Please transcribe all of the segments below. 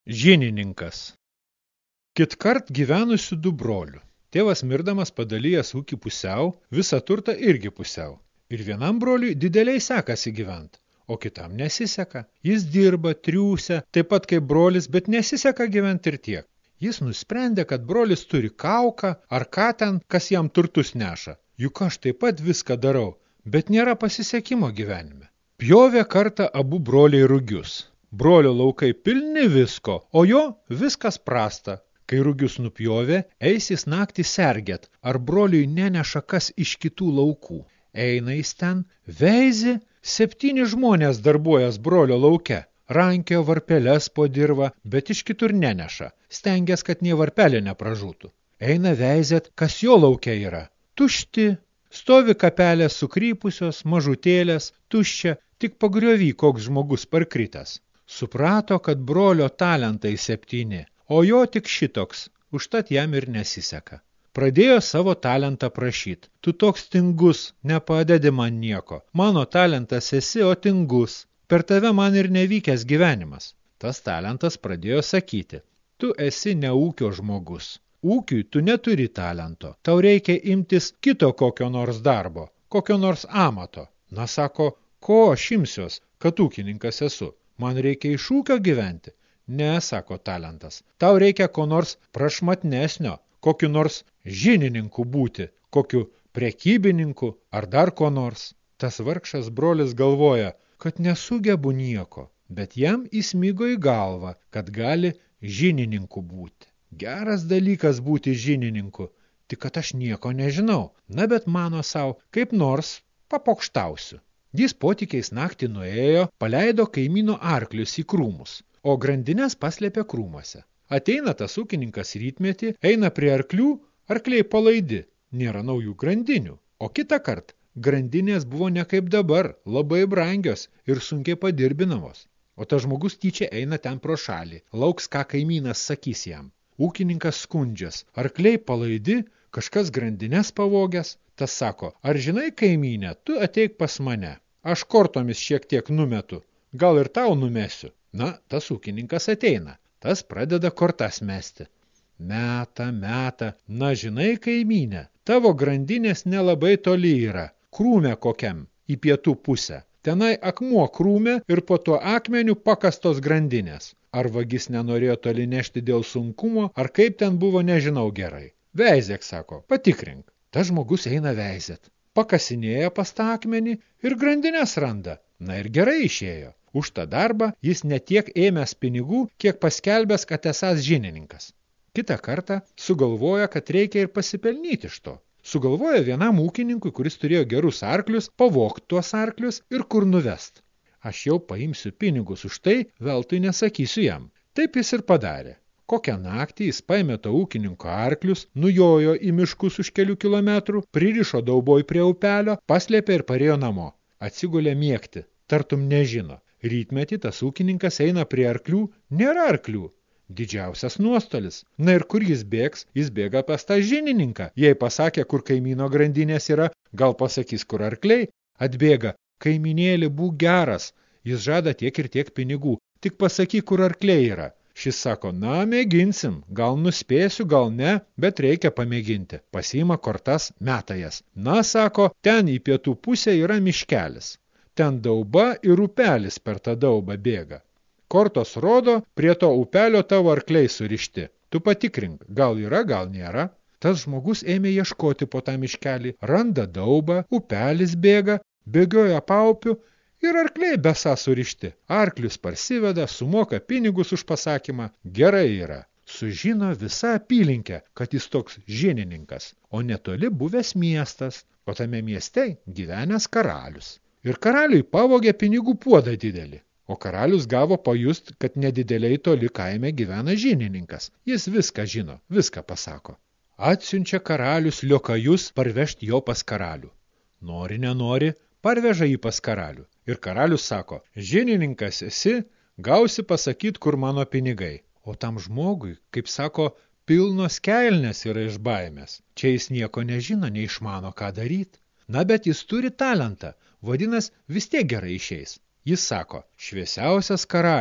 Žinininkas. Kitkart gyvenusių du brolių. Tėvas mirdamas padalijęs ūkį pusiau, visą turtą irgi pusiau. Ir vienam broliui dideliai sekasi gyvent, o kitam nesiseka. Jis dirba, triūsia, taip pat kaip brolis, bet nesiseka gyvent ir tiek. Jis nusprendė, kad brolis turi kauką ar ką ten, kas jam turtus neša. Juk aš taip pat viską darau, bet nėra pasisekimo gyvenime. Pjovė kartą abu broliai rugius. Brolio laukai pilni visko, o jo viskas prasta. Kai rugius nupjovė, eis jis naktį sergėt, ar broliui neneša kas iš kitų laukų. Eina jis ten, veizi, 7 žmonės darbuojas brolio lauke. Rankiojo varpeles po dirvą, bet iš kitur neneša. Stengias, kad nie varpelė nepražūtų. Eina veizėt, kas jo lauke yra. Tušti. Stovi kapelės sukrypusios, mažutėlės, tuščia, tik pagriovy koks žmogus parkritęs. Suprato, kad brolio talentai 7, o jo tik šitoks, užtat jam ir nesiseka. Pradėjo savo talentą prašyt. Tu toks tingus, nepadedi man nieko. Mano talentas esi, o tingus. Per tave man ir nevykęs gyvenimas. Tas talentas pradėjo sakyti. Tu esi ne ūkio žmogus. Ūkiui tu neturi talento. Tau reikia imtis kito kokio nors darbo, kokio nors amato. Na, sako, ko aš imsiuos, kad ūkininkas esu? Man reikia iš ūkio gyventi. Ne, sako talentas. Tau reikia ko nors prašmatnesnio, kokiu nors žinininku būti, kokiu prekybininku ar dar ko nors. Tas vargšas brolis galvoja, kad nesugebu nieko, bet jam įsmigo į galvą, kad gali žinininku būti. Geras dalykas būti žinininku, tik kad aš nieko nežinau. Na, bet mano sau, kaip nors papokštausiu. Jis potikiais naktį nuėjo, paleido kaimyno arklius į krūmus, o grandines paslėpė krūmuose. Ateina tas ūkininkas rytmetį, eina prie arklių, arkliai palaidi, nėra naujų grandinių. O kitą kartą grandinės buvo ne kaip dabar, labai brangios ir sunkiai padirbinamos. O tas žmogus tyčia eina ten pro šalį, lauks, ką kaimynas sakys jam. Ūkininkas skundžias, arkliai palaidi, kažkas grandines pavogęs. Tas sako, ar žinai, kaimynė, tu ateik pas mane. Aš kortomis šiek tiek numetu, gal ir tau numesiu. Na, tas ūkininkas ateina, tas pradeda kortas mesti. Meta, na žinai, kaimynė, tavo grandinės nelabai toli yra, krūme kokiam, į pietų pusę. Tenai akmuo krūme ir po tuo akmeniu pakastos grandinės. Ar vagis nenorėjo toli nešti dėl sunkumo, ar kaip ten buvo, nežinau gerai. Veizėk, sako, patikrink. Tas žmogus eina veizėt. Pakasinėja pas tą akmenį ir grandinės randa. Na ir gerai išėjo. Už tą darbą jis netiek ėmęs pinigų, kiek paskelbęs, kad esąs žinininkas. Kitą kartą sugalvoja, kad reikia ir pasipelnyti iš to. Sugalvoja vienam ūkininkui, kuris turėjo gerus arklius, pavogti tuos arklius ir kur nuvest. Aš jau paimsiu pinigus už tai, veltui nesakysiu jam. Taip jis ir padarė. Kokią naktį jis paėmė to ūkininko arklius, nujojo į miškus už kelių kilometrų, pririšo dauboj prie upelio, paslėpė ir parėjo namo. Atsigulė miegti, tartum nežino. Rytmetį tas ūkininkas eina prie arklių, nėra arklių. Didžiausias nuostolis. Na ir kur jis bėgs? Jis bėga pas tą žinininką. Jei pasakė, kur kaimyno grandinės yra, gal pasakys, kur arkliai. Atbėga, kaimynėli, būk geras. Jis žada tiek ir tiek pinigų. Tik pasakyk, kur arkliai yra. Šis sako, na, mėginsim, gal nuspėsiu, gal ne, bet reikia pamėginti. Pasiima kortas, meta jas. Na, sako, ten į pietų pusę yra miškelis. Ten dauba ir upelis per tą daubą bėga. Kortos rodo, prie to upelio tavo arkliai surišti. Tu patikrink, gal yra, gal nėra. Tas žmogus ėmė ieškoti po tą miškelį. Randa daubą, upelis bėga, bėgioja paupiu. Ir arkliai besą surišti. Arklius parsiveda, sumoka pinigus už pasakymą. Gerai yra. Sužino visa apylinkė, kad jis toks žinininkas, o netoli buvęs miestas, o tame mieste gyvenęs karalius. Ir karaliui pavogė pinigų puodą didelį. O karalius gavo pajust, kad nedideliai toli kaime gyvena žinininkas. Jis viską žino, viską pasako. Atsiunčia karalius liokajus parvežti jo pas karalių. Nori, nenori, parveža jį pas karalių. Ir karalius sako, žinininkas esi, gausi pasakyt, kur mano pinigai. O tam žmogui, kaip sako, pilnos kelnės yra iš baimės. Čia jis nieko nežino, neišmano, ką daryti. Na, bet jis turi talentą, vadinas, vis tiek gerai išeis. Jis sako, šviesiausias karaliau,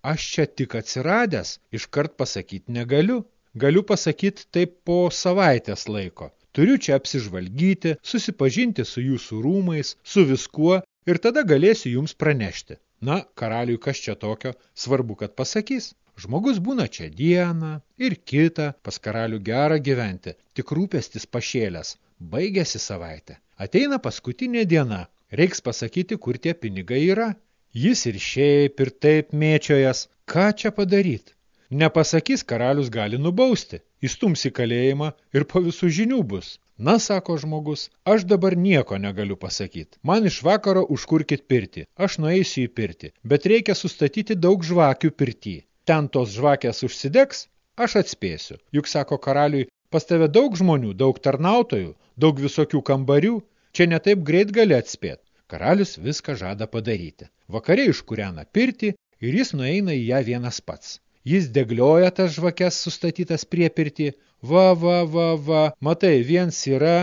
aš čia tik atsiradęs, iškart pasakyti negaliu. Galiu pasakyti taip po savaitės laiko. Turiu čia apsižvalgyti, susipažinti su jūsų rūmais, su viskuo ir tada galėsiu jums pranešti. Na, karaliui kas čia tokio, svarbu, kad pasakys. Žmogus būna čia dieną ir kitą, pas karalių gerą gyventi, tik rūpestis pašėlęs, baigėsi savaitė. Ateina paskutinė diena, reiks pasakyti, kur tie pinigai yra. Jis ir šiaip ir taip mėčiojas, ką čia padaryt? Nepasakys, karalius gali nubausti, įstums į kalėjimą ir po visų žinių bus. Na, sako žmogus, aš dabar nieko negaliu pasakyti. Man iš vakaro užkurkit pirtį, aš nueisiu į pirtį, bet reikia sustatyti daug žvakių pirtį. Ten tos žvakės užsidegs, aš atspėsiu. Juk, sako karaliui, pas tave daug žmonių, daug tarnautojų, daug visokių kambarių, čia ne taip greit gali atspėti. Karalius viską žada padaryti. Vakare iškūrena pirtį ir jis nueina į ją vienas pats. Jis deglioja tas žvakes sustatytas prie pirtį. Va, matai, viens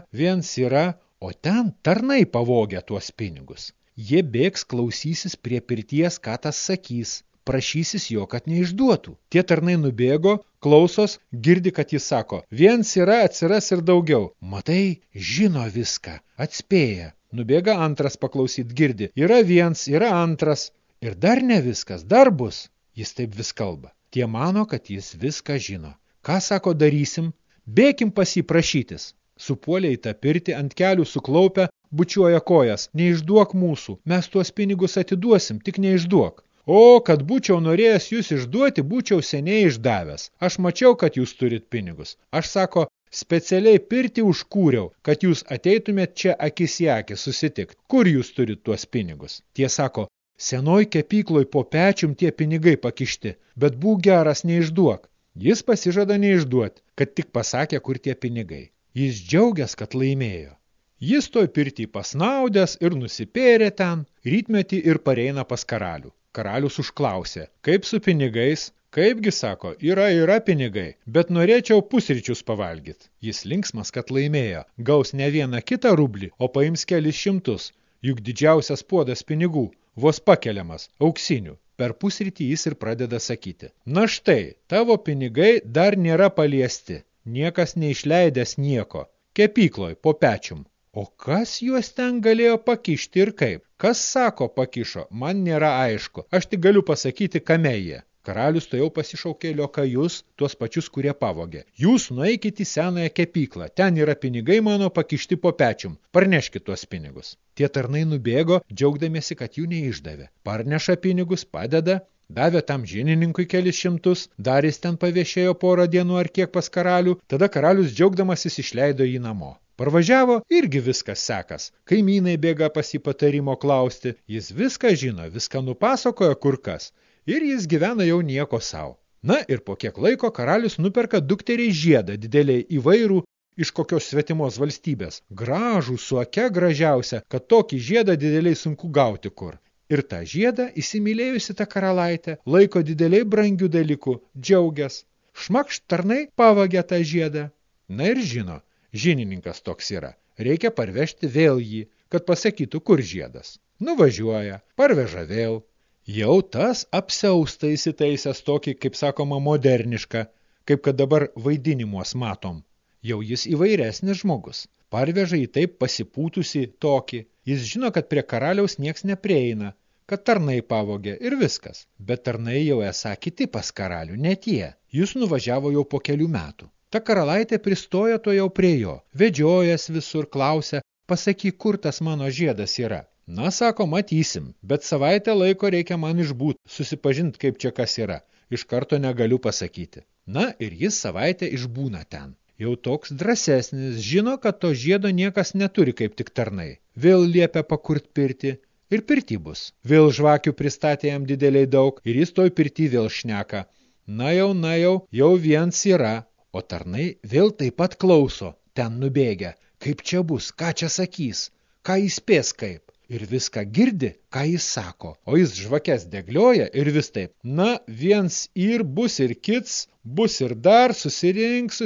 yra, o ten tarnai pavogė tuos pinigus. Jie bėgs klausysis prie pirties, ką tas sakys. Prašysis jo, kad neišduotų. Tie tarnai nubėgo, klausos, girdi, kad jis sako, viens yra, atsiras ir daugiau. Matai, žino viską, atspėja. Nubėga antras paklausyt, girdi, yra viens, yra antras. Ir dar ne viskas, dar bus. Jis taip vis kalba. Tie mano, kad jis viską žino. Ką sako darysim? Bėkim pas jį prašytis. Supuolė į tą pirtį, ant kelių suklaupę, bučiuoja kojas. Neišduok mūsų, mes tuos pinigus atiduosim, tik neišduok. O, kad būčiau norėjęs jūs išduoti, būčiau seniai išdavęs. Aš mačiau, kad jūs turit pinigus. Aš, sako, specialiai pirtį užkūriau, kad jūs ateitumėt čia akis į akį susitikt. Kur jūs turit tuos pinigus? Tie sako, senoj kepykloj po pečium tie pinigai pakišti, bet būk geras neišduok. Jis pasižada neišduot, kad tik pasakė, kur tie pinigai. Jis džiaugias, kad laimėjo. Jis toj pirtį pasnaudęs ir nusipėrė ten, rytmetį ir pareina pas karalių. Karalius užklausė, kaip su pinigais? Kaipgi, sako, yra pinigai, bet norėčiau pusryčius pavalgyt. Jis linksmas, kad laimėjo, gaus ne vieną kitą rublį, o paims kelis šimtus, juk didžiausias puodas pinigų, vos pakeliamas, auksinių. Per pusrytį jis ir pradeda sakyti, na štai, tavo pinigai dar nėra paliesti, niekas neišleidęs nieko, kepykloj po pečium. O kas juos ten galėjo pakišti ir kaip? Kas sako pakišo? Man nėra aišku. Aš tik galiu pasakyti, kame jie. Karalius to jau pasišaukė liokajus, tuos pačius, kurie pavogė. Jūs nueikit į senąją kepyklą. Ten yra pinigai mano pakišti po pečium. Parneškit tuos pinigus. Tie tarnai nubėgo, džiaugdamiesi, kad jų neišdavė. Parneša pinigus, padeda. Davė tam žinininkui kelis šimtus. Dar jis ten paviešėjo porą dienų ar kiek pas karalių. Tada karalius džiaugdamasis išleido jį namo. Parvažiavo, irgi viskas sekas. Kaimynai bėga pas jį patarimo klausti. Jis viską žino, viską nupasakoja kur kas. Ir jis gyvena jau nieko sau. Na ir po kiek laiko karalius nuperka dukteriai žiedą dideliai įvairų iš kokios svetimos valstybės. Gražų, su ake gražiausia, kad tokį žiedą dideliai sunku gauti kur. Ir tą žiedą įsimylėjusi tą karalaitę laiko dideliai brangių dalykų, džiaugias. Šmakšt tarnai pavagė tą žiedą. Na ir žino. Žinininkas toks yra. Reikia parvežti vėl jį, kad pasakytų, kur žiedas. Nuvažiuoja, parveža vėl. Jau tas apsiaustą įsitaisęs tokį, kaip sakoma, modernišką, kaip kad dabar vaidinimuos matom. Jau jis įvairesnis žmogus. Parveža į taip pasipūtusi tokį. Jis žino, kad prie karaliaus nieks neprieina, kad tarnai pavogė ir viskas. Bet tarnai jau esą kiti pas karalių, ne tie. Jis nuvažiavo jau po kelių metų. Ta karalaitė pristoja to jau prie jo, vedžiojas visur, klausia, pasakyk, kur tas mano žiedas yra. Na, sako, matysim, bet savaitę laiko reikia man išbūt, susipažint, kaip čia kas yra. Iš karto negaliu pasakyti. Na, ir jis savaitę išbūna ten. Jau toks drąsesnis, žino, kad to žiedo niekas neturi kaip tik tarnai. Vėl liepia pakurt pirtį ir pirtį bus. Vėl žvakių pristatė jam dideliai daug ir jis toj pirtį vėl šneka. Na jau viens yra. O tarnai vėl taip pat klauso, ten nubėgia, kaip čia bus, ką čia sakys, ką įspės kaip. Ir viską girdi, ką jis sako, o jis žvakes deglioja ir vis taip. Na, viens ir bus ir kits, bus ir dar, susirinks,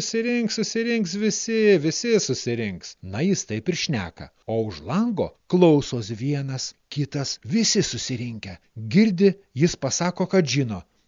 visi susirinks. Na, jis taip ir šneka, o už lango klausos vienas, kitas, visi susirinkę. Girdi, jis pasako, kad žino.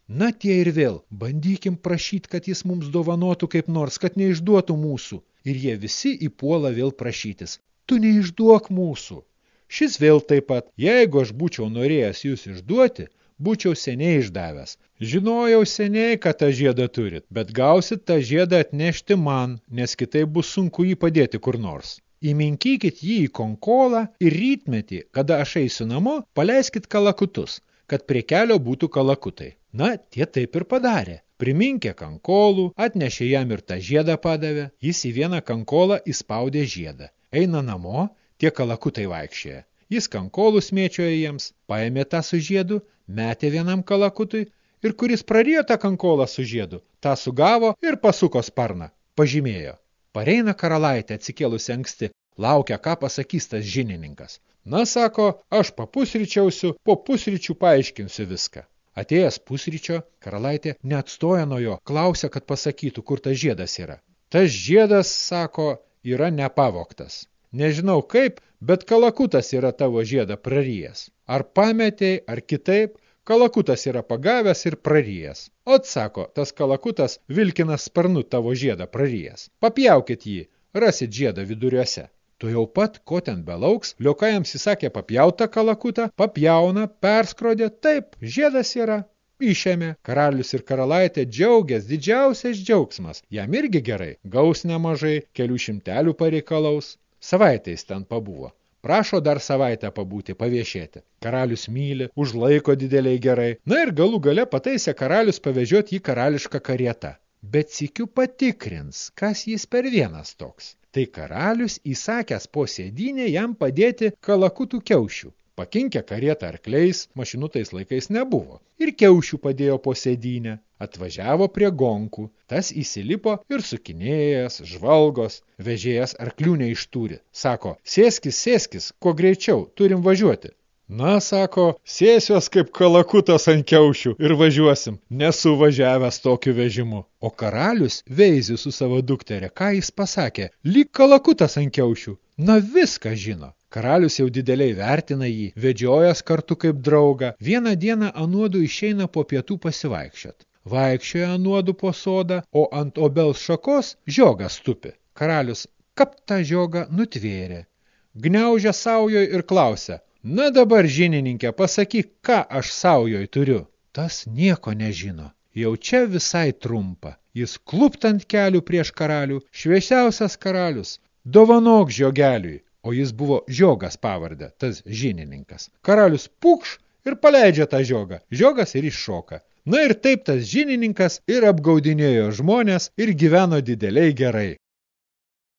Na tie ir vėl, bandykim prašyti, kad jis mums dovanotų kaip nors, kad neišduotų mūsų. Ir jie visi įpuola vėl prašytis. Tu neišduok mūsų. Šis vėl taip pat, jeigu aš būčiau norėjęs jūs išduoti, būčiau seniai išdavęs. Žinojau seniai, kad tą žiedą turit, bet gausit tą žiedą atnešti man, nes kitaip bus sunku jį padėti kur nors. Įminkykit jį į konkolą ir rytmetį, kada aš eisiu namo, paleiskit kalakutus, kad prie kelio būtų kalakutai. Na, tie taip ir padarė. Priminkė kankolų, atnešė jam ir tą žiedą padavė, jis į vieną kankolą įspaudė žiedą. Eina namo, tie kalakutai vaikščioja. Jis kankolus mėčioja jiems, paėmė tą su žiedu, metė vienam kalakutui ir kuris prarijo tą kankolą su žiedu, tą sugavo ir pasuko sparną, pažymėjo. Pareina karalaitė atsikėlusi anksti, laukia, ką pasakys tas žinininkas. Na, sako, aš papusryčiausiu, po pusryčių paaiškinsiu viską. Atėjęs pusryčio, karalaitė neatstoja nuo jo, klausia, kad pasakytų, kur tas žiedas yra. Tas žiedas, sako, yra nepavogtas. Nežinau kaip, bet kalakutas yra tavo žiedą prarijęs. Ar pametei, ar kitaip, kalakutas yra pagavęs ir prarijęs. Ot, sako, tas kalakutas vilkinas sparnu tavo žiedą prarijęs. Papjaukit jį, rasit žiedą viduriuose. Tu jau pat, ko ten belauks, liokajams įsakė papjautą kalakutą, papjauna, perskrodė, taip, žiedas yra. Išėmė, karalius ir karalaitė džiaugės, didžiausias džiaugsmas. Jam irgi gerai, gaus nemažai, kelių šimtelių pareikalaus. Savaitės ten pabuvo. Prašo dar savaitę pabūti, paviešėti. Karalius myli, užlaiko dideliai gerai. Na ir galų gale pataisė karalius pavežioti į karališką karietą. Bet sykiu patikrins, kas jis per vienas toks. Tai karalius įsakęs po sėdynę jam padėti kalakutų kiaušių. Pakinkė karietą arkliais, mašinų tais laikais nebuvo. Ir kiaušių padėjo po sėdynę. Atvažiavo prie gonkų. Tas įsilipo ir sukinėjęs, žvalgos, vežėjas arklių neištūri. Sako, sėskis, kuo greičiau, turim važiuoti. Na, sako, sėsiuos kaip kalakutas ant kiaušių ir važiuosim, nesu važiavęs tokiu vežimu. O karalius veizė su savo dukterė, ką jis pasakė, lyg kalakutas ant kiaušių. Na, viską žino. Karalius jau dideliai vertina jį, vedžiojas kartu kaip draugą. Vieną dieną anuodu išeina po pietų pasivaikščiot. Vaikščioja anuodu po sodą, o ant obels šakos žiogas tupi. Karalius kapt tą žiogą nutvėrė. Gniaužia saujoj ir klausia, na dabar, žinininkė, pasakyk, ką aš saujoj turiu. Tas nieko nežino. Jau čia visai trumpa. Jis klupt ant kelių prieš karalių, šviesiausias karalius. Dovanok žiogeliui. O jis buvo žiogas pavardę, tas žinininkas. Karalius pukš ir paleidžia tą žiogą. Žiogas ir iššoka. Na ir taip tas žinininkas ir apgaudinėjo žmonės ir gyveno dideliai gerai.